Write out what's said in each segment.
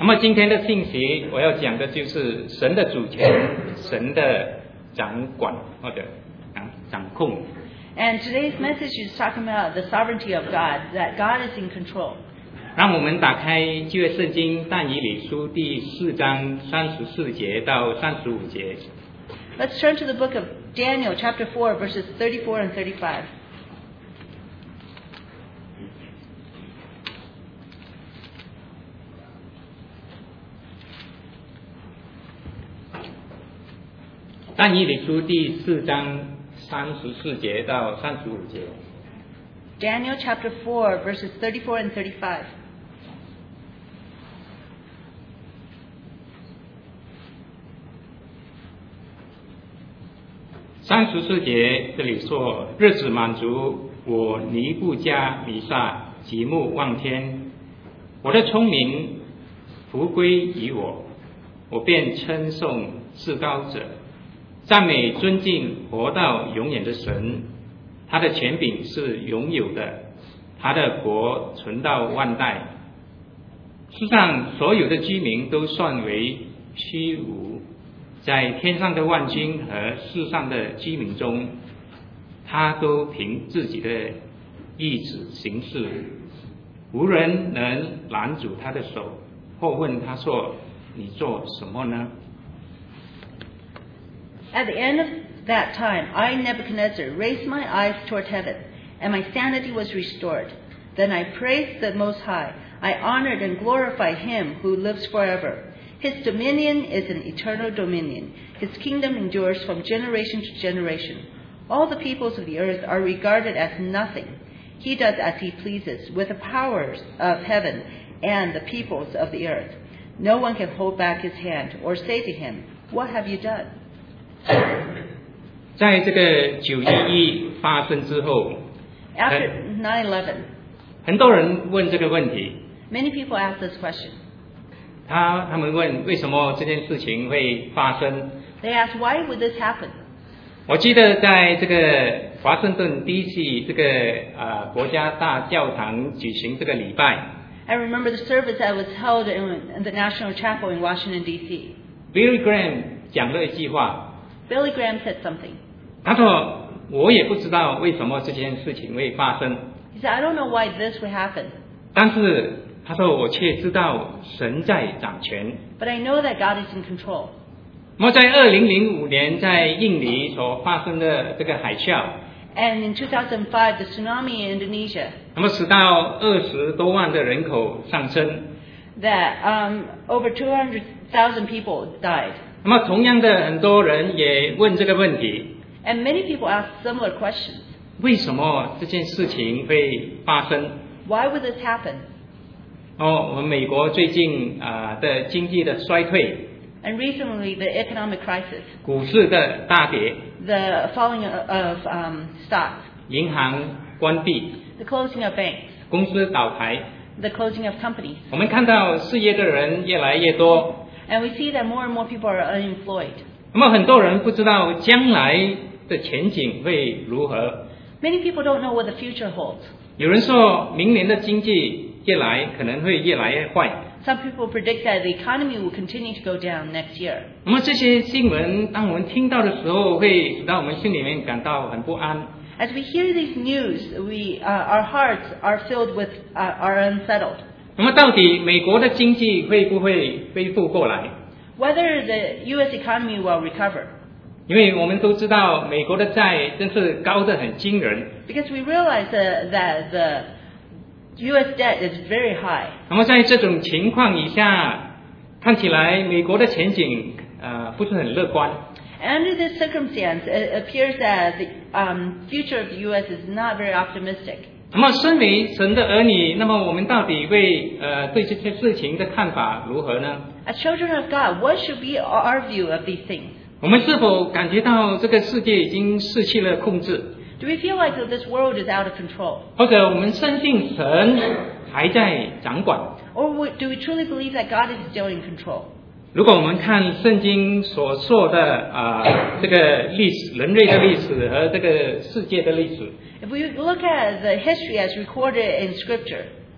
那么今天的信息我要讲的就是神的主权，神的掌管或者掌控。 And today's message is talking about the sovereignty of God, that God is in control. 让我们打开旧约圣经但以理书第4章34节到35节。 Let's turn to the book of Daniel, chapter 4, verses 34 and 35. 但以理书第4章34节到35节。 Daniel, chapter 4, verses 34 and 35. 34节这里说：日子满足，我尼布加尼撒极目望天，我的聪明福归于我，我便称颂至高者，赞美尊敬活到永远的神。他的权柄是永有的，他的国存到万代。世上所有的居民都算为虚无，在天上的万军和世上的居民中，他都凭自己的意志行事，无人能拦阻他的手，或问他说：“你做什么呢？” At the end of that time, I, Nebuchadnezzar, raised my eyes toward heaven, and my sanity was restored. Then I praised the Most High. I honored and glorified Him who lives forever. His dominion is an eternal dominion. His kingdom endures from generation to generation. All the peoples of the earth are regarded as nothing. He does as He pleases with the powers of heaven and the peoples of the earth. No one can hold back His hand or say to Him, "What have you done?" 在这个911发生之后 After 9/11, 很多人问这个问题。 many people ask this question. 他们问为什么这件事情会发生。 They ask, why would this happen? 我记得在这个华盛顿 DC 这个国家大教堂举行这个礼拜。 I remember the service that was held in the National Chapel in Washington, D.C. Billy Graham 讲了一句话。 Billy Graham said something. 他说：“我也不知道为什么这件事情会发生。” He said, I don't know why this would happen. 但是他说：“我却知道神在掌权。” But I know that God is in control. 那么在2005年在印尼所发生的这个海啸， And in 2005, the tsunami in Indonesia, 那么使到20多万的人口上升。 that over 200,000 people died. 那么同样的，很多人也问这个问题。 And many people ask similar questions. 为什么这件事情会发生？ Why would this happen? 我们美国最近的经济的衰退， And recently, the economic crisis, 股市的大跌， the falling of stocks, 银行关闭， the closing of banks, 公司倒台， the closing of companies. 我们看到失业的人越来越多， And we see that more and more people are unemployed. 那么很多人不知道将来的前景会如何。 Many people don't know what the future holds. 有人说明年的经济可能会越来越坏。 Some people predict that the economy will continue to go down next year. 那么这些新闻，当我们听到的时候，会使到我们心里面感到很不安。 As we hear these news, our hearts are filled with are unsettled. 那么到底美国的经济会不会恢复过来？ Whether the U.S. economy will recover. 因为我们都知道美国的债真是高得很惊人。 Because we realize that the U.S. debt is very high. 那么在这种情况以下，看起来美国的前景不是很乐观。 Under this circumstance, it appears that the future of the U.S. is not very optimistic. 那么身为神的儿女，那么我们到底会对这些事情的看法如何呢？ As children of God, what should be our view of these things? 我们是否感觉到这个世界已经失去了控制？ Do we feel like that this world is out of control? 或者我们深信神还在掌管？ Or do we truly believe that God is still in control? 如果我们看圣经所说的这个历史，人类的历史和这个世界的历史， If we look at the history as recorded in Scripture,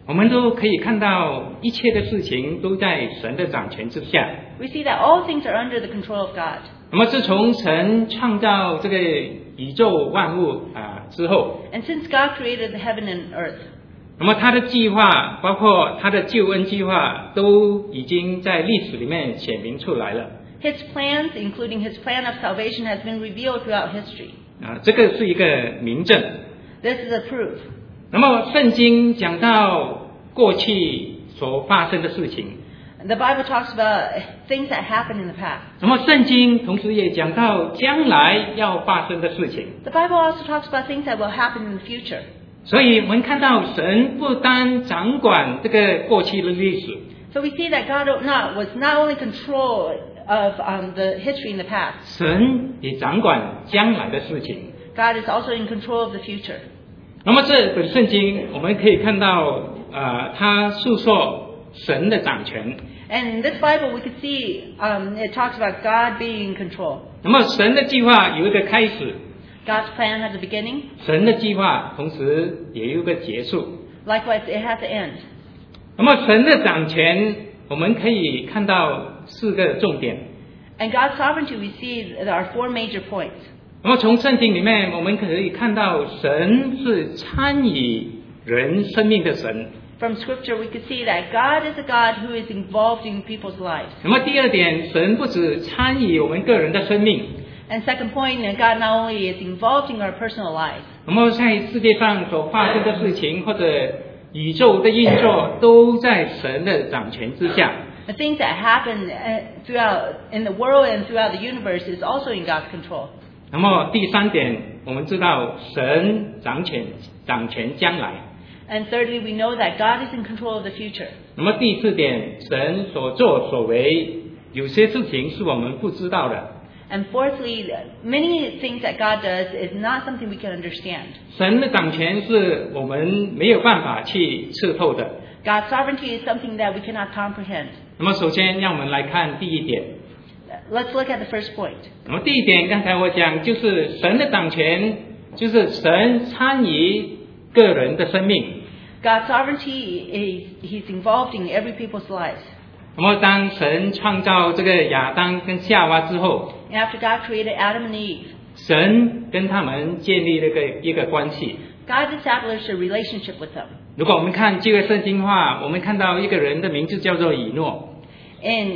我们都可以看到一切的事情都在神的掌权之下。 we see that all things are under the control of God. 那么自从神创造这个宇宙万物之后， And since God created the heaven and earth, 那么他的计划，包括他的救恩计划，都已经在历史里面显明出来了。 His plans, including His plan of salvation, has been revealed throughout history. 这个是一个明证。 This is a proof. 那么圣经讲到过去所发生的事情， The Bible talks about things that happened in the past. 那么圣经同时也讲到将来要发生的事情。 The Bible also talks about things that will happen in the future. 所以我们看到神不单掌管这个过去的历史， So we see that God was not only control of the history in the past. 神也掌管将来的事情。 God is also in control of the future. 那么这本圣经我们可以看到，它诉说神的掌权。 And in this Bible, we could see it talks about God being in control. 那么神的计划有一个开始， God's plan has a beginning. 神的计划同时也有一个结束。 Likewise, it has an end. 那么神的掌权，我们可以看到4个重点。 And God's sovereignty, we see there are 4 major points. 那么从圣经里面，我们可以看到神是参与人生命的神。 From Scripture, we could see that God is a God who is involved in people's lives. 那么第二点，神不只参与我们个人的生命， And second point, God not only is involved in our personal lives, 那么在世界上所发生的事情，或者宇宙的运作，都在神的掌权之下。 the things that happen throughout in the world and throughout the universe is also in God's control. 那么第三点，我们知道神掌权将来。 And thirdly, we know that God is in control of the future. 那么第四点，神所作所为，有些事情是我们不知道的。 And fourthly, many things that God does is not something we can understand. 神的掌权是我们没有办法去刺透的。 God's sovereignty is something that we cannot comprehend. 那么首先，让我们来看第一点。 Let's look at the first point. 那么第一点，刚才我讲就是神的掌权，就是神参与个人的生命。 God's sovereignty He's involved in every people's lives. 那么当神创造这个亚当跟夏娃之后， And after God created Adam and Eve, 神跟他们建立了一个关系。 God established a relationship with them. 如果我们看旧约圣经的话，我们看到一个人的名字叫做以诺。 In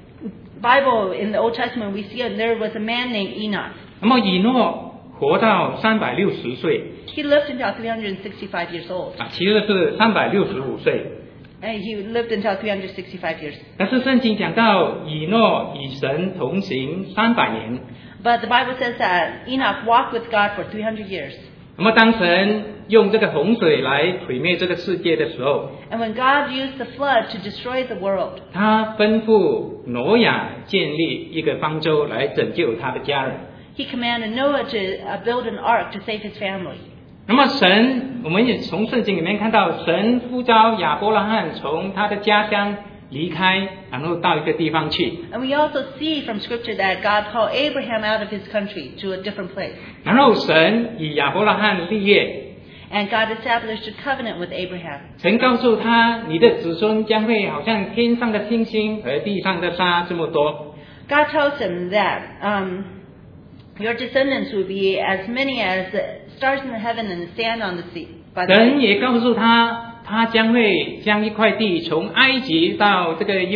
Bible, in the Old Testament, we see there was a man named Enoch. 那么以诺活到360岁 He lived until 365 years old. 其实是365岁。 And he lived until 365 years. 但是圣经讲到以诺与神同行300年。 But the Bible says that Enoch walked with God for 300 years. 那么当神用这个洪水来毁灭这个世界的时候， And when God used the flood to destroy the world, 他吩咐挪亚建立一个方舟来拯救他的家人。 he commanded Noah to build an ark to save his family. 那么神，我们也从圣经里面看到，神呼召亚伯拉罕从他的家乡离开，然后到一个地方去。 And we also see from Scripture that God called Abraham out of his country to a different place. 然后神与亚伯拉罕立约， And God established a covenant with Abraham. 神告诉他，你的子孙将会好像天上的星星和地上的沙这么多。 God tells him that your descendants will be as many as the stars in the heaven and the sand on the sea. 神也告诉他，他将会将一块地从埃及到这个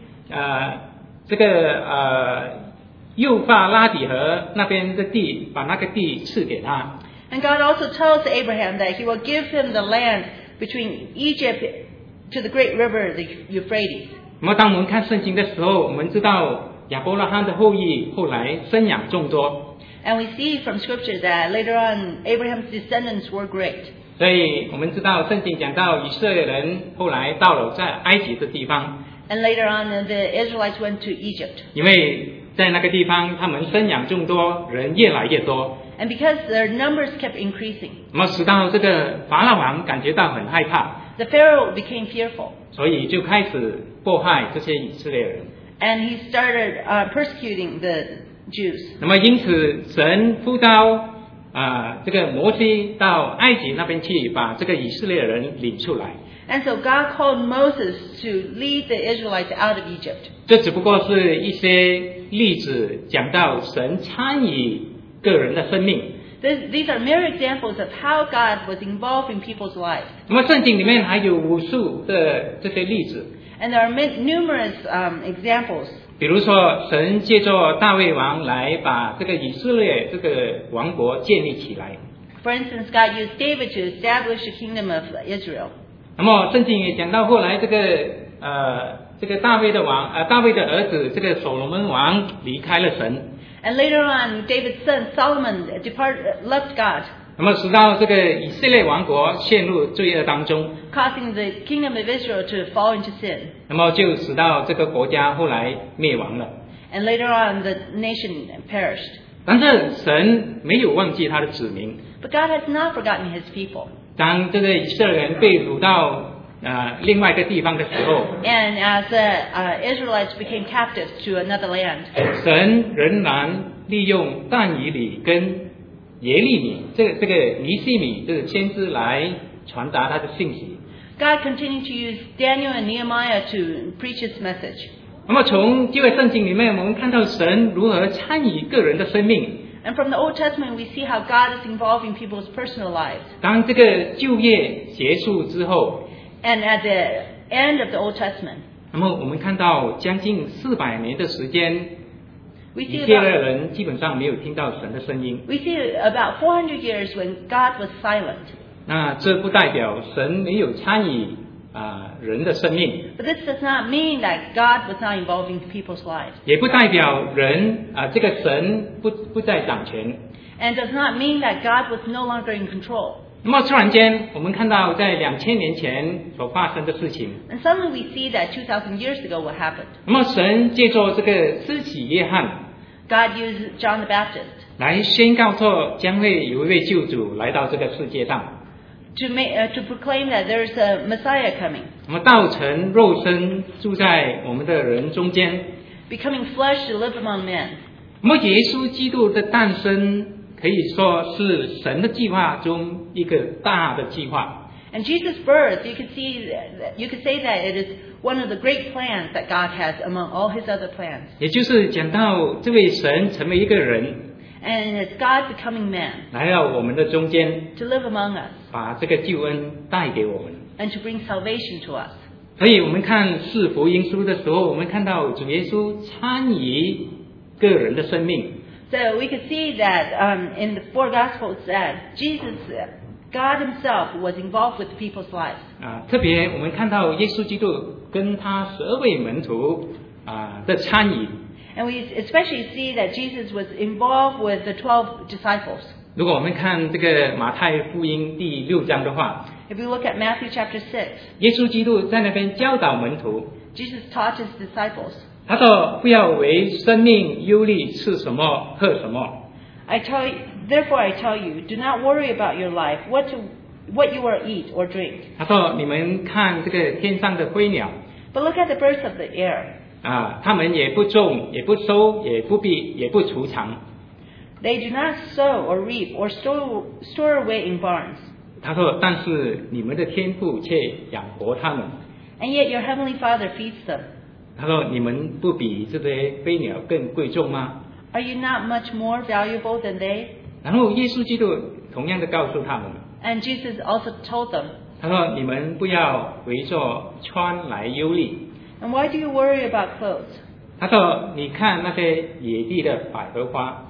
幼发拉底河那边的地，把那个地赐给他。 And God also tells Abraham that he will give him the land between Egypt to the great river, the Euphrates. 那么当我们看圣经的时候，我们知道亚伯拉罕的后裔后来生养众多， And we see from Scripture that later on Abraham's descendants were great. 所以我们知道圣经讲到以色列人后来到了在埃及的地方， And later on the Israelites went to Egypt. 因为在那个地方他们生养众多，人越来越多， And because their numbers kept increasing, 那么使到这个法老王感觉到很害怕， the Pharaoh became fearful. 所以就开始迫害这些以色列人。 And he started persecuting the Jews. 那么因此神呼召这个摩西到埃及那边去，把这个以色列人领出来。 And so God called Moses to lead the Israelites out of Egypt. 这只不过是一些例子，讲到神参与个人的生命。 These are mere examples of how God was involved in people's lives. 那么圣经里面还有无数的这些例子， And there are numerous examples. 比如说神借着大卫王来把这个以色列这个王国建立起来。 For instance, God used David to establish the kingdom of Israel. 那么圣经也讲到后来这个大卫的儿子这个所罗门王离开了神， And later on, David's son Solomon left God, 那么使到这个以色列王国陷入罪恶当中， causing the kingdom of Israel to fall into sin. 那么就使到这个国家后来灭亡了。 And later on, the nation perished. 但是神没有忘记他的子民。 But God has not forgotten his people. 当这个以色列人被掳到另外一个地方的时候， And as the Israelites became captives to another land, 神仍然利用但以理跟耶利米这个尼西米这个先知来传达他的信息。 God continued to use Daniel and Nehemiah to preach his message. 那么从旧约圣经里面，我们看到神如何参与个人的生命。 And from the Old Testament, we see how God is involved in people's personal lives. 当这个旧约结束之后， And at the end of the Old Testament, 那么我们看到将近400年的时间， we 以 see 色列 about, 人基本上没有听到神的声音。 we see about 400 years when God was silent. 那这不代表神没有参与人的生命， But this does not mean that God was not involved in people's lives. 也不代表人这个神不再掌权。 And does not mean that God was no longer in control. 那么突然间，我们看到在2000年前所发生的事情。 And suddenly we see that 2,000 years ago what happened. 那么神借着这个施洗约翰 God used John the Baptist 来宣告说，将会有一位救主来到这个世界上。 to proclaim that there's a Messiah coming, 那么道成肉身住在我们的人中间。 becoming flesh to live among men. 那么耶稣基督的诞生可以说是神的计划中一个大的计划。 And Jesus' birth, you could say that it is one of the great plans that God has among all his other plans. 也就是讲到这位神成为一个人， And it's God becoming man 来到我们的中间， to live among us 把这个救恩带给我们。 and to bring salvation to us. 所以我们看四福音书的时候，我们看到主耶稣参与个人的生命。 So we could see that in the four Gospels that Jesus, God himself, was involved with people's lives. 特别我们看到耶稣基督跟他12位门徒的参与。 And we especially see that Jesus was involved with the 12 disciples. 如果我们看这个马太福音第6章的话， If we look at Matthew chapter 6, 耶稣基督在那边教导门徒， Jesus taught his disciples, 他说不要为生命忧虑，吃什么喝什么。 Therefore I tell you, do not worry about your life, what you will eat or drink. 他说你们看这个天上的飞鸟 But look at the birds of the air. 他们也不种，也不收，也不避，也不储藏。 They do not sow or reap or store away in barns. 他说但是你们的天父却养活他们。 And yet your heavenly Father feeds them. 他说你们不比这些飞鸟更贵重吗？ Are you not much more valuable than they? 然后耶稣基督同样的告诉他们， And Jesus also told them, 他说你们不要围着穿来忧虑。 And why do you worry about clothes? 他说你看那些野地的百合花，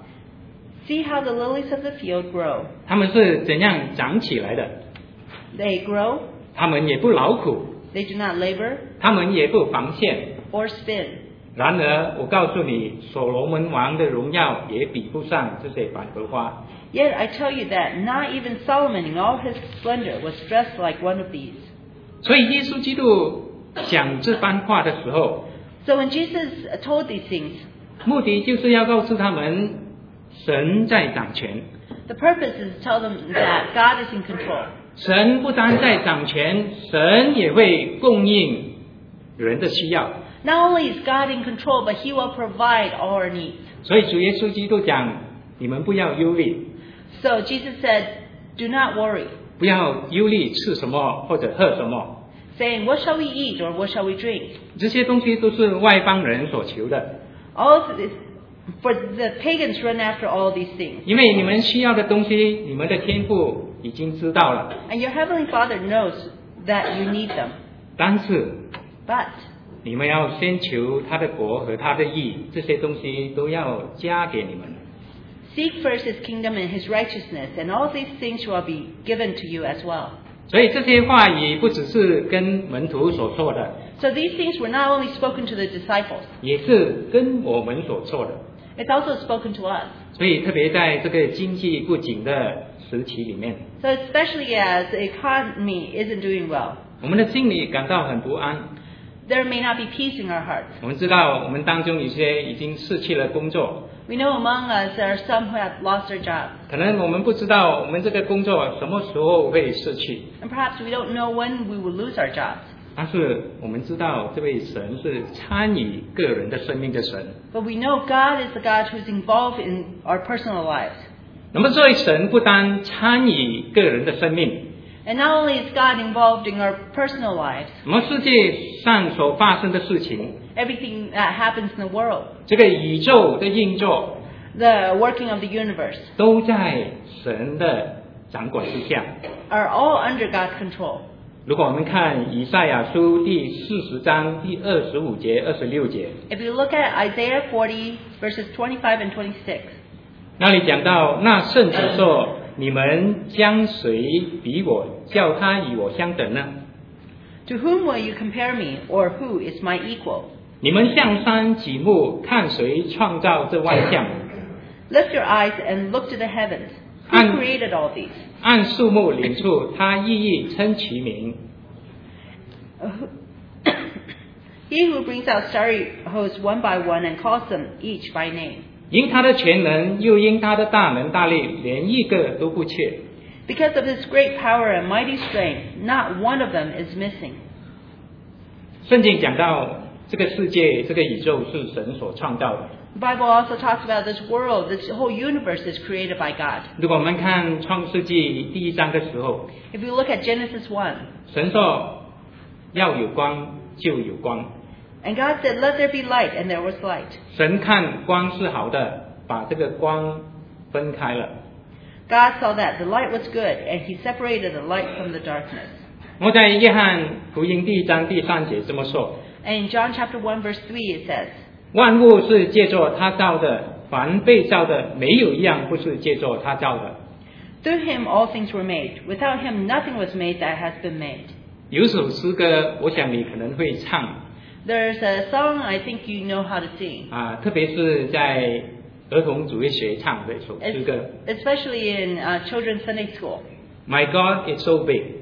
See how the lilies of the field grow. 它们是怎样长起来的？ They grow, 它们也不劳苦， they do not labor 它们也不纺线。 or spin. 然而我告诉你，所罗门王的荣耀也比不上这些百合花。 Yet I tell you that not even Solomon in all his splendor was dressed like one of these. 所以耶稣基督讲这番话的时候， So when Jesus told these things, 目的就是要告诉他们，神在掌权。 the purpose is to tell them that God is in control. 神不单在掌权，神也会供应人的需要。 Not only is God in control, but he will provide all our needs. 所以主耶稣基督讲，你们不要忧虑， So Jesus said, do not worry. 不要忧虑吃什么或者喝什么。 saying, "What shall we eat or what shall we drink?" 这些东西都是外邦人所求的， All of this, for the pagans run after all these things. 因为你们需要的东西，你们的天父已经知道了。 And your heavenly Father knows that you need them. 但是 But 你们要先求他的国和他的义，这些东西都要加给你们。 seek first his kingdom and his righteousness, and all these things shall be given to you as well. 所以这些话语不只是跟门徒所说的， So these things were not only spoken to the disciples, 也是跟我们所做的。 it's also spoken to us. 所以特别在这个经济不景的时期里面， So especially as the economy isn't doing well, 我们的心里感到很不安。 there may not be peace in our hearts. 我们知道我们当中有些已经失去了工作， We know among us there are some who have lost their jobs, 可能我们不知道我们这个工作什么时候会失去， and perhaps we don't know when we will lose our jobs. 但是我们知道这位神是参与个人的生命的神。 But we know God is the God who is involved in our personal lives. 那么这位神不单参与个人的生命， And not only is God involved in our personal lives, 我们世界上所发生的事情， everything that happens in the world, 这个宇宙的运作 the working of the universe, 都在神的掌管之下。 are all under God's control. 如果我们看以赛亚书第40章第25节、26节， If you look at Isaiah 40 verses 25 and 26, 那里讲到那圣者说：“你们将谁比我，叫他与我相等呢？ to whom will you compare me, or who is my equal? 你们向山举目，看谁创造这万象？ Lift your eyes and look to the heavens. Who And- created all these? 按树木领处，他一一称其名。 He who brings out starry hosts one by one and calls them each by name. 因他的全能，又因他的大能大力，连一个都不缺。 Because of his great power and mighty strength, not one of them is missing. 圣经讲到这个世界、这个宇宙是神所创造的。 The Bible also talks about this world, this whole universe is created by God. 如果我们看创世纪第1章的时候， If you look at Genesis 1, 神说要有光，就有光。 and God said, "Let there be light," and there was light. 神看光是好的，把这个光分开了。 God saw that the light was good, and he separated the light from the darkness. 我在约翰福音第1章第3节这么说： And in John chapter 1 verse 3 it says, 万物是借着他造的，凡被造的，没有一样不是借着他造的。 "Through him all things were made. Without him nothing was made that has been made." 有首诗歌，我想你可能会唱 There's a song I think you know how to sing, 啊，特别是在儿童主日学唱的一首诗歌。 especially in children's Sunday school. My God is so big,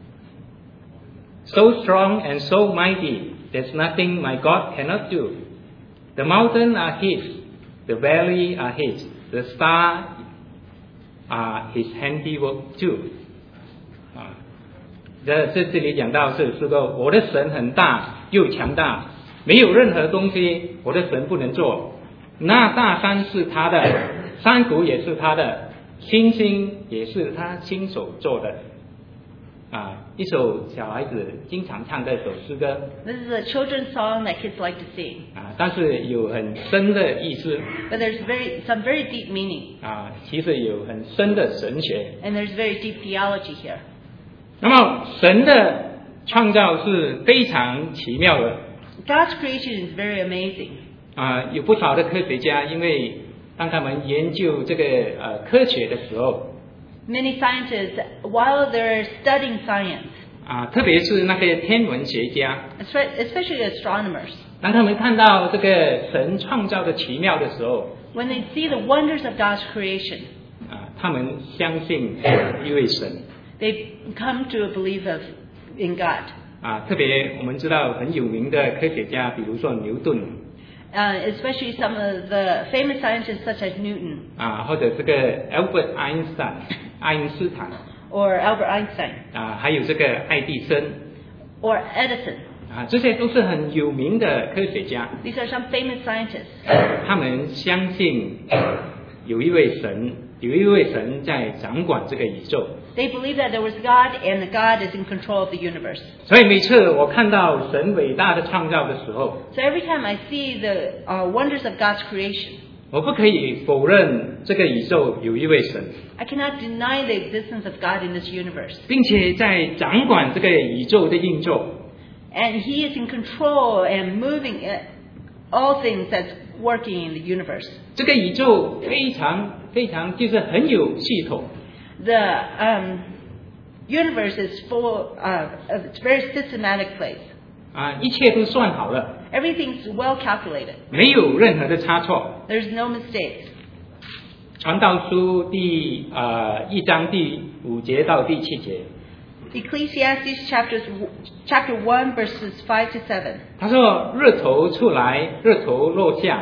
so strong and so mighty. There's nothing my God cannot do. The mountains are His, the valley are His, the stars are His handiwork too. 啊，这里讲到是说，我的神很大又强大，没有任何东西我的神不能做。那大山是他的，山谷也是他的，星星也是他亲手做的。啊，一首小孩子经常唱的一首诗歌 This is a children's song that kids like to sing, 啊，但是有很深的意思 but there's some very deep meaning, 啊，其实有很深的神学。 and there's very deep theology here. 那么神的创造是非常奇妙的 God's creation is very amazing. 啊，有不少的科学家因为当他们研究这个科学的时候 Many scientists, while they're studying science, 啊，特别是那些天文学家， especially astronomers, 当他们看到这个神创造的奇妙的时候 when they see the wonders of God's creation, 啊，他们相信一位神 they come to a belief in God. 啊，特别我们知道很有名的科学家，比如说牛顿 Especially some of the famous scientists such as Newton 啊，或者这个 Albert Einstein 爱因斯坦 or Albert Einstein 啊，还有这个爱迪生 or Edison. 啊，这些都是很有名的科学家。 These are some famous scientists. 他们相信有一位神有一位神在掌管这个宇宙。 They believe that there was God and that God is in control of the universe. 所以每次我看到神伟大的创造的时候， So every time I see the wonders of God's creation, 我不可以否认这个宇宙有一位神， I cannot deny the existence of God in this universe. 并且在掌管这个宇宙的运作。 And He is in control and moving all things that's working in the universe. 这个宇宙非常就是很有系统。 The universe is full of it's a very systematic place. 一切都算好了， Everything's well calculated. 没有任何的差错。 There's no mistakes. 传道书第1章第5节到第7节， Ecclesiastes chapter 1 verses 5 to 7. 他说：日头出来，日头落下，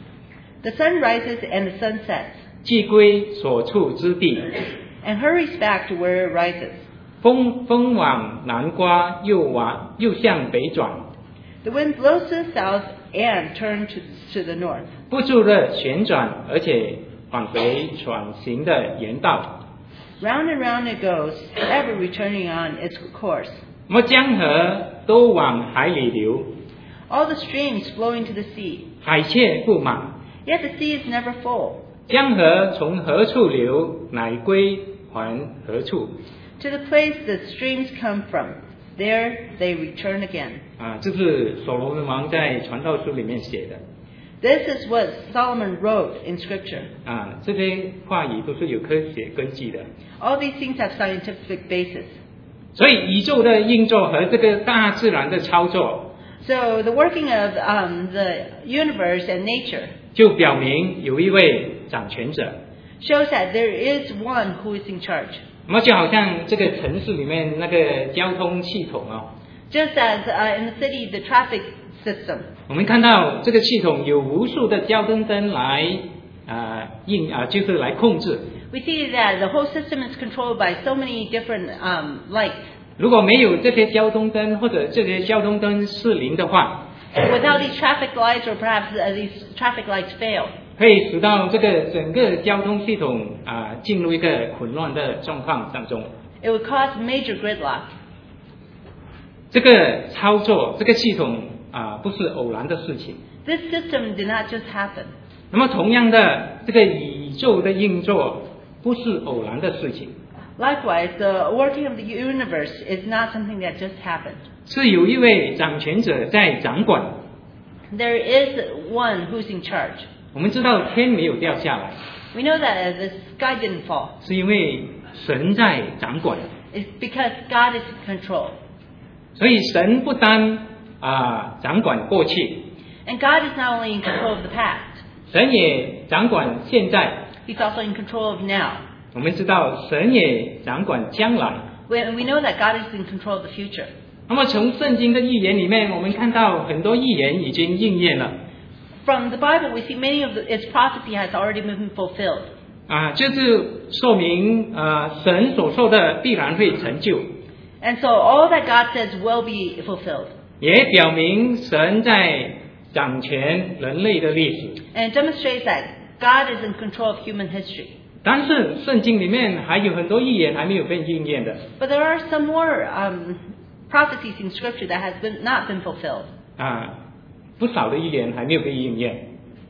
The sun rises and the sun sets, 既归所处之地。 and hurries back to where it rises. 风往南刮，又向北转， The wind blows to the south and turns to the north. 不住的旋转，而且返回转行的原道。 Round and round it goes, ever returning on its course. 那么江河都往海里流， All the streams flow into the sea, 海却不满。 yet the sea is never full. 江河从何处流，乃归还何处。 To the place the streams come from, there they return again. 这是所罗门王在传道书里面写的。 This is what Solomon wrote in Scripture. 这些话语都是有科学根据的。 All these things have scientific basis. 所以宇宙的运作和这个大自然的操作， So the working of the universe and nature 就表明有一位掌权者。 shows that there is one who is in charge. 那么就好像这个城市里面那个交通系统 Just as in the city, the traffic system. 我们看到这个系统有无数的交通灯来就是来控制。 We see that the whole system is controlled by so many different lights. 如果没有这些交通灯或者这些交通灯失灵的话， Without these traffic lights, or perhaps these traffic lights fail, 可以使到这个整个交通系统进入一个混乱的状况当中。 it would cause major gridlock. 这个操作这个系统不是偶然的事情。 This system did not just happen. 那么同样的，这个宇宙的运作不是偶然的事情， Likewise, the working of the universe is not something that just happened. 是有一位掌权者在掌管。 There is one who's in charge. 我们知道天没有掉下来， We know that the sky didn't fall. 是因为神在掌管。 It's because God is in control. 所以神不单掌管过去， And God is not only in control of the past, 神也掌管现在。 He's also in control of now. 我们知道神也掌管将来。 We know that God is in control of the future. 那么从圣经的预言里面，我们看到很多预言已经应验了。 From the Bible, we see many of its prophecy has already been fulfilled. 就是说明神所说的必然会成就， And so all that God says will be fulfilled. 也表明神在掌权人类的历史。 And it demonstrates that God is in control of human history. 但是圣经里面还有很多预言还没有被应验的。 But there are some more prophecies in Scripture that has not been fulfilled. 不少的预言还没有被应验。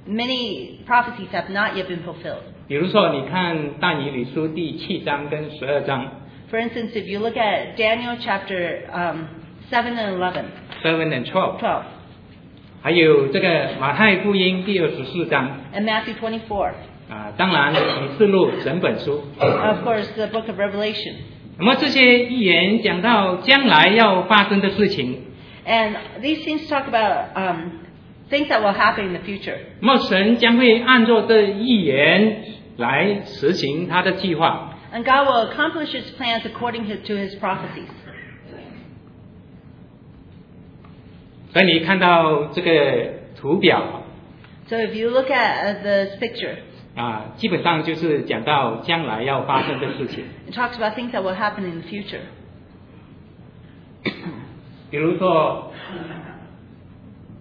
Many prophecies have not yet been fulfilled. 比如说，你看但以理书第7章跟12章 For instance, if you look at Daniel chapter 7 and 11, 7 and 12， 12, 还有这个马太福音第24章 and Matthew 24, 当然启示录整本书。 of course, the book of Revelation. 那么这些预言讲到将来要发生的事情， And these things talk about things that will happen in the future. 那么神将会按照这预言来实行他的计划。 And God will accomplish His plans according to His prophecies. 所以你看到这个图表 So if you look at this picture, 基本上就是讲到将来要发生的事情。 it talks about things that will happen in the future. 比如说，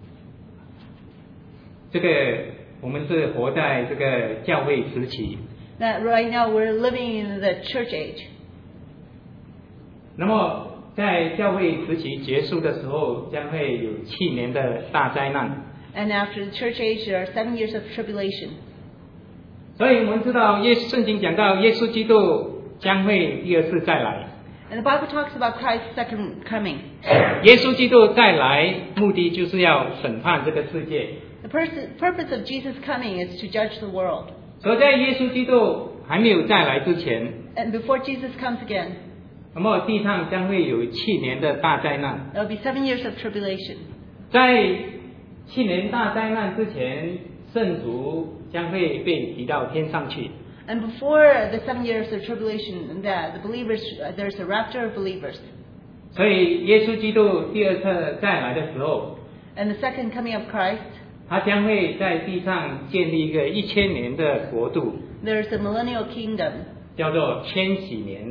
这个我们是活在这个教会时期， That right now we're living in the church age. 那么在教会时期结束的时候，将会有7年的大灾难。 And after the church age, there are 7 years of tribulation. 所以我们知道圣经讲到耶稣基督将会第二次再来。 And the Bible talks about Christ's second coming. 耶稣基督再来目的就是要审判这个世界。 The purpose of Jesus' coming is to judge the world. 所以在耶稣基督还没有再来之前， And before Jesus comes again, 那么地上将会有7年的大灾难。 there will be 7 years of tribulation. 在7年大灾难之前，圣徒将会被提到天上去。 And before the 7 years of tribulation, the believers, there's a rapture of believers. 所以耶稣基督第二次再来的时候， And the second coming of Christ, 他将会在地上建立一个1000年的国度， there's a millennial kingdom. 叫做千禧年。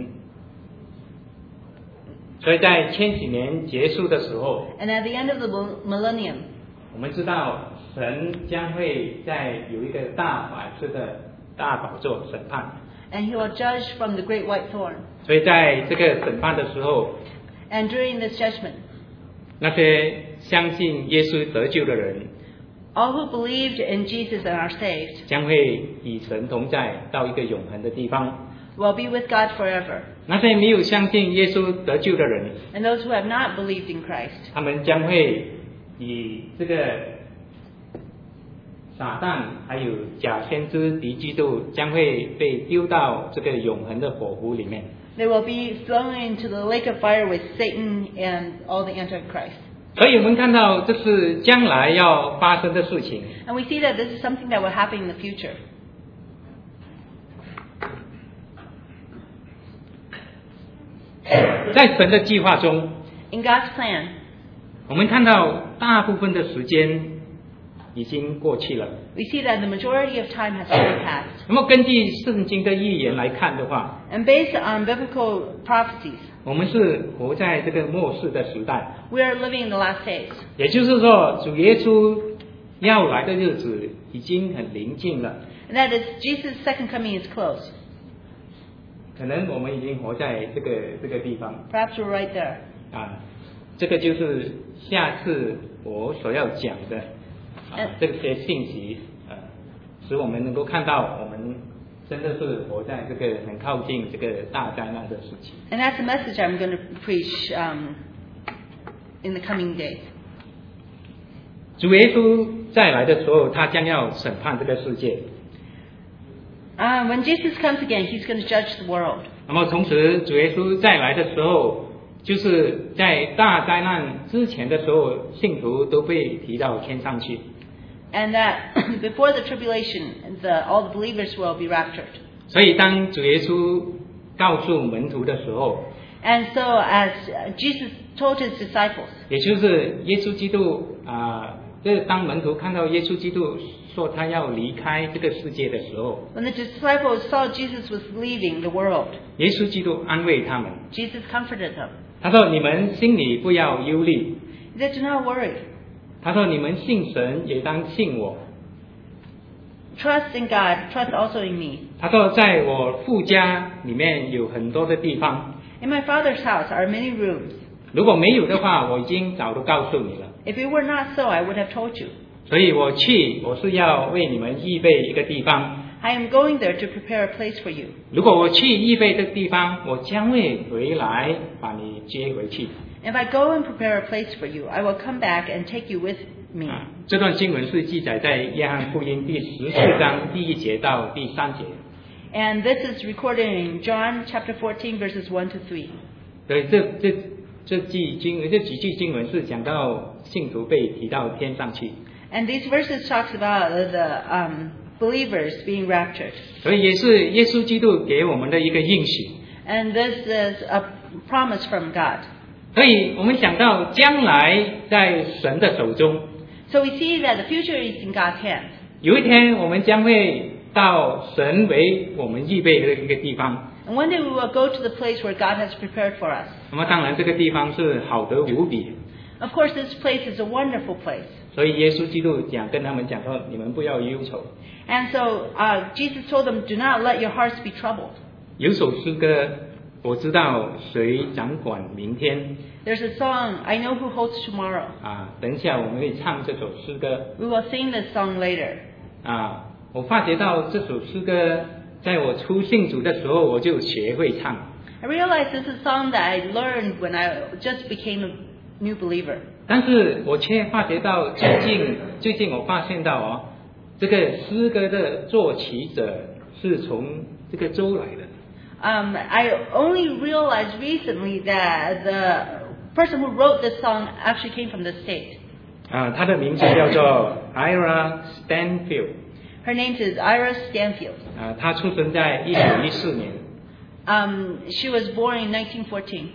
所以在千禧年结束的时候， And at the end of the millennium, 我们知道神将会在有一个大摆设的大宝座审判。 and he will judge from the great white throne. 所以在这个审判的时候， And during this judgment, 那些相信耶稣得救的人， all who believed in Jesus and are saved 将会与神同在，到一个永恒的地方。 will be with God forever. 那些没有相信耶稣得救的人， And those who have not believed in Christ, 他们将会以这个撒旦还有假先知敌基督将会被丢到这个永恒的火湖里面。 they will be thrown into the lake of fire with Satan and all the Antichrist. 所以我们看到这是将来要发生的事情。 And we see that this is something that will happen in the future. 在神的计划中， In God's plan, 我们看到大部分的时间已经过去了。 we see that the majority of time has already passed. 那么根据圣经的预言来看的话， And based on biblical prophecies, 我们是活在这个末世的时代， we are living in the last days. 也就是说，主耶稣要来的日子已经很临近了。 And that is, Jesus' second coming is close. 可能我们已经活在这个地方 Perhaps we're right there. 啊，这个就是下次我所要讲的这些信息使我们能够看到我们真的是活在这个很靠近这个大灾难的事情。 And that's the message I'm going to preach in the coming days. 主耶稣再来的时候，他将要审判这个世界。 When Jesus comes again, he's going to judge the world. 那么同时，主耶稣再来的时候，就是在大灾难之前的时候，信徒都被提到天上去。 And that before the tribulation, all the believers will be raptured. 所以当主耶稣告诉门徒的时候， And so as Jesus told his disciples, 也就是耶稣基督这当门徒看到耶稣基督说他要离开这个世界的时候， when the disciples saw Jesus was leaving the world, 耶稣基督安慰他们， Jesus comforted them. 他说：“你们心里不要忧虑。 He said, do not worry. 他说：你们信神也当信我。 Trust in God. Trust also in me. 他说：在我父家里面有很多的地方， In my Father's house are many rooms. 如果没有的话，我已经早都告诉你了。 If it were not so, I would have told you. 所以我去，我是要为你们预备一个地方。 I am going there to prepare a place for you. 如果我去预备这个地方，我将会回来把你接回去。 If I go and prepare a place for you, I will come back and take you with me. 这段经文是记载在约翰福音第14章第1节到第3节。 And this is recorded in John chapter 14, verses 1 to 3. 所以这几句经文是讲到信徒被提到天上去。 And these verses talks about the believers being raptured. 所以也是耶稣基督给我们的一个应许。 And this is a promise from God. 所以我们想到将来在神的手中， So we see that the future is in God's hands. 有一天我们将会到神为我们预备的一个地方。 And one day we will go to the place where God has prepared for us. 那么当然这个地方是好得无比， Of course, this place is a wonderful place. 所以耶稣基督跟他们讲说，你们不要忧愁。 And so Jesus told them, do not let your hearts be troubled. 有首诗歌，我知道谁掌管明天。 There's a song, I know who holds tomorrow. 等一下我们会唱这首诗歌。 We will sing this song later. 我发觉到这首诗歌，在我初信主的时候，我就学会唱。 I realized this is a song that I learned when I just became a new believer. 但是我却发觉到最近我发现到这个诗歌的作曲者是从这个州来的。 I only realized recently that the person who wrote this song actually came from the state. 他的名字叫做 Ira Stanfield. Her name is Ira Stanfield. 她出生在1914年。 She was born in 1914.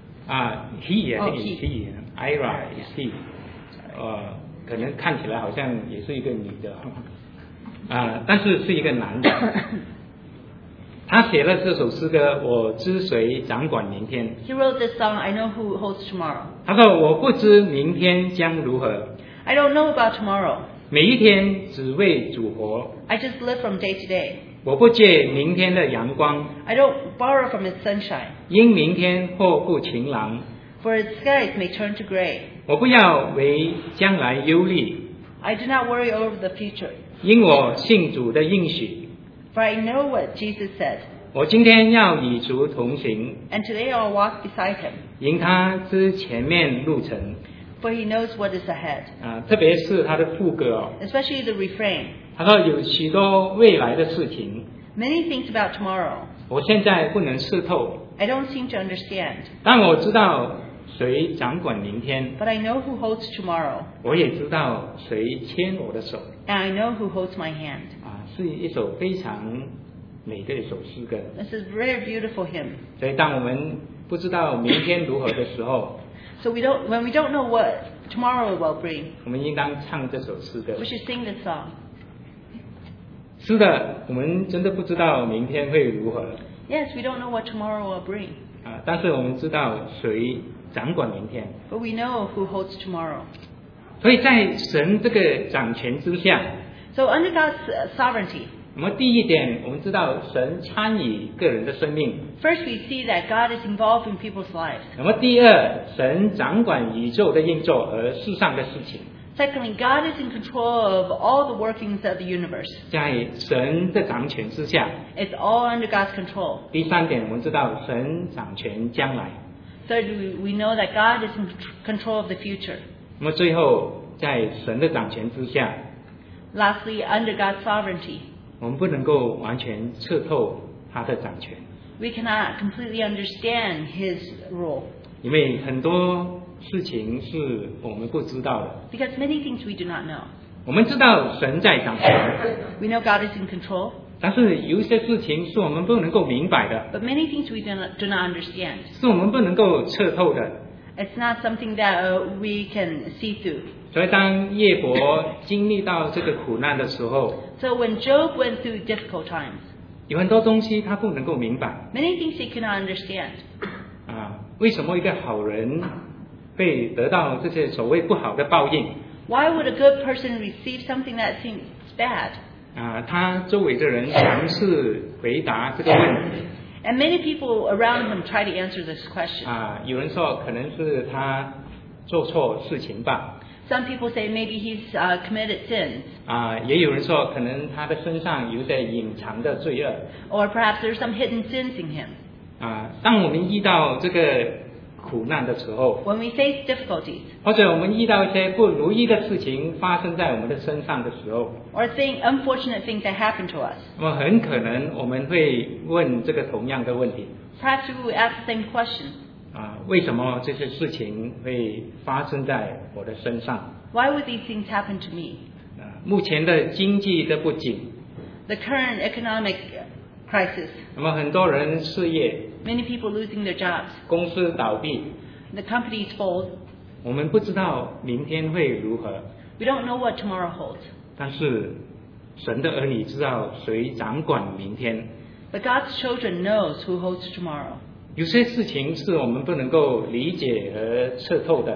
Ira is he. 可能看起来好像也是一个女的，但是是一个男的。他写了这首诗歌，我知谁掌管明天。 He wrote this song, I know who holds tomorrow. 他说我不知明天将如何。 I don't know about tomorrow. 每一天只为主活。 I just live from day to day. 我不借明天的阳光。 I don't borrow from its sunshine. 因明天祸不晴朗。 For its skies may turn to gray. 我不要为将来忧虑。 I do not worry over the future. 因我信主的应许。 For I know what Jesus said. 我今天要与主同行。 And today I'll walk beside him. 引他知前面路程。 For he knows what is ahead. 特别是他的副歌 Especially the refrain. 他说有许多未来的事情。 Many things about tomorrow. 我现在不能识透。 I don't seem to understand. 但我知道谁掌管明天。 But I know who holds tomorrow. 我也知道谁牵我的手。 And I know who holds my hand. 是一首非常美的一首诗歌。 This is a very beautiful hymn. 所以当我们不知道明天如何的时候， So when we don't know what tomorrow will bring, 我们应当唱这首诗歌。 we should sing this song. 是的，我们真的不知道明天会如何。 Yes, we don't know what tomorrow will bring. 但是我们知道谁掌管明天。 But we know who holds tomorrow. 所以在神这个掌权之下。 So under God's sovereignty. 我们第一点，我们知道神参与个人的生命。 First, we see that God is involved in people's lives. 那么第二，神掌管宇宙的运作和世上的事情。 Secondly, God is in control of all the workings of the universe. 在神的掌权之下。 It's all under God's control. 第三点，我们知道神掌权将来。 Third, we know that God is in control of the future. 那么最后，在神的掌权之下。 Lastly, under God's sovereignty. 我们不能够完全彻透他的掌权。 We cannot completely understand His rule. 因为很多事情是我们不知道的。 Because many things we do not know. 我们知道神在掌权。 We know God is in control. 但是有一些事情是我们不能够明白的。 But many things we do not understand. 是我们不能够彻透的。 It's not something that we can see through. 所以当耶伯经历到这个苦难的时候， So when Job went through difficult times, 有很多东西他不能够明白。 many things he cannot understand. 为什么一个好人会得到这些所谓不好的报应？ Why would a good person receive something that seems bad? 他周围的人尝试回答这个问题。 And many people around him try to answer this question. 有人说可能是他做错事情吧。 Some people say maybe he's committed sins. 也有人说可能他的身上有些隐藏的罪恶。 Or perhaps there's some hidden sins in him. 当我们遇到这个苦难的时候， When we face difficulties, 或者我们遇到一些不如意的事情发生在我们的身上的时候， or unfortunate things that happen to us, 那么很可能我们会问这个同样的问题。 perhaps we will ask the same question. 为什么这些事情会发生在我的身上？ Why would these things happen to me? 目前的经济的不景， The current economic crisis, 那么很多人失业， many people losing their jobs, 公司倒闭， the companies fold. 我们不知道明天会如何。 We don't know what tomorrow holds. 但是神的儿女知道谁掌管明天。 But God's children knows who holds tomorrow. 有些事情是我们不能够理解和彻透的。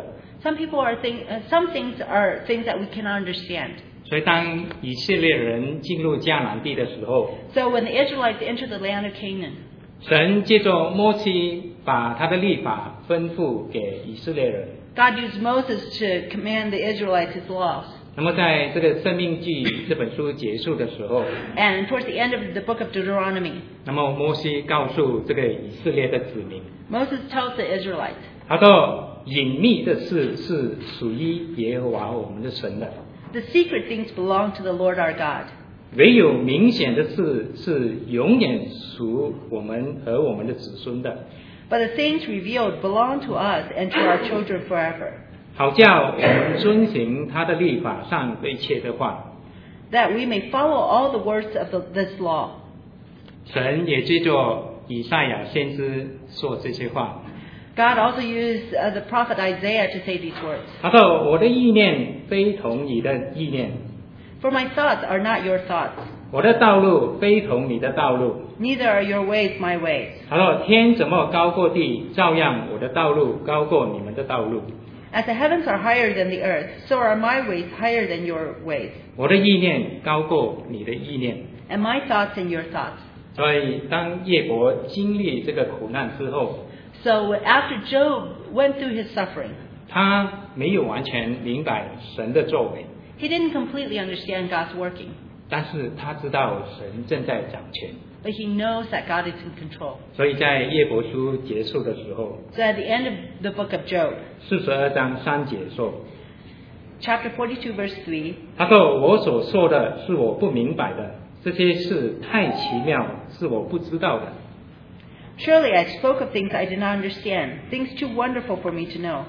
Some things are things that we cannot understand. 所以当以色列人进入迦南地的时候， So when the Israelites entered the land of Canaan, 神借着摩西把他的律法吩咐给以色列人。 God used Moses to command the Israelites his laws. 那么在这个申命记这本书结束的时候， And towards the end of the book of Deuteronomy, 那么摩西告诉这个以色列的子民， Moses tells the Israelites, 他说隐秘的事是属于耶和华我们的神的， the secret things belong to the Lord our God. 唯有明显的事是永远属我们和我们的子孙的， But the things revealed belong to us and to our children forever, 好叫我们遵行他的律法上的一切的话。 that we may follow all the words of this law. 神也借着以赛亚先知说这些话， God also used the prophet Isaiah to say these words. 他说我的意念非同你的意念， For my thoughts are not your thoughts, 我的道路非同你的道路。 neither are your ways my ways. 他说天怎么高过地，照样我的道路高过你们的道路， As the heavens are higher than the earth, so are my ways higher than your ways, 我的意念高过你的意念。 and my thoughts than your thoughts. 所以当耶伯经历这个苦难之后， So after Job went through his suffering, 他没有完全明白神的作为， he didn't completely understand God's working, 但是他知道神正在掌权。 but he knows that God is in control. 所以在耶伯书结束的时候， So at the end of the book of Job, 42章3节说， chapter 42, verse 3, 他说我所说的是我不明白的，这些事太奇妙，是我不知道的。 surely I spoke of things I did not understand, things too wonderful for me to know.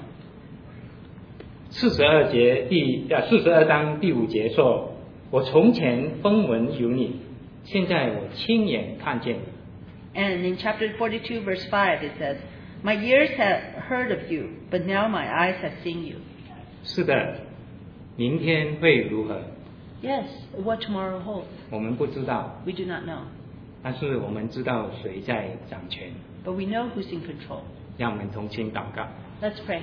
42章第5节说，我从前风闻有你，现在我亲眼看见你。 And in chapter 42, verse 5, it says, my ears have heard of you, but now my eyes have seen you. 是的，明天会如何？ Yes, what tomorrow holds, 我们不知道， we do not know. 但是我们知道谁在掌权。 But we know who's in control. 让我们同心祷告。 Let's pray.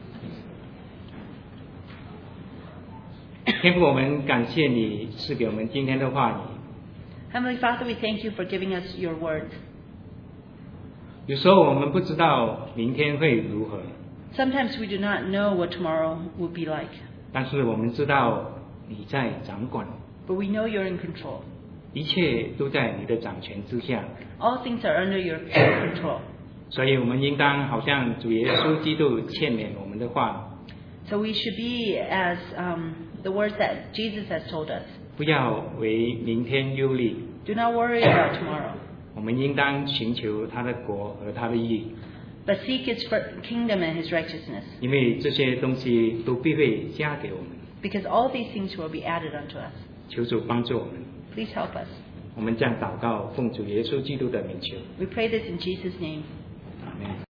天父，我们感谢你赐给我们今天的话语。 Heavenly Father, we thank you for giving us your word. 有时候我们不知道明天会如何， Sometimes we do not know what tomorrow will be like, 但是我们知道你在掌管， but we know you're in control. 一切都在你的掌权之下。 All things are under your control. 所以我们应当好像主耶稣基督劝勉我们的话， So we should be as the words that Jesus has told us. 不要为明天忧虑， Do not worry about tomorrow, 我们应当寻求他的国和他的义， but seek his kingdom and his righteousness, 因为这些东西都必会加给我们。 because all these things will be added unto us. 求主帮助我们， Please help us. 我们这样祷告，奉主耶稣基督的名求， We pray this in Jesus' name. 阿门。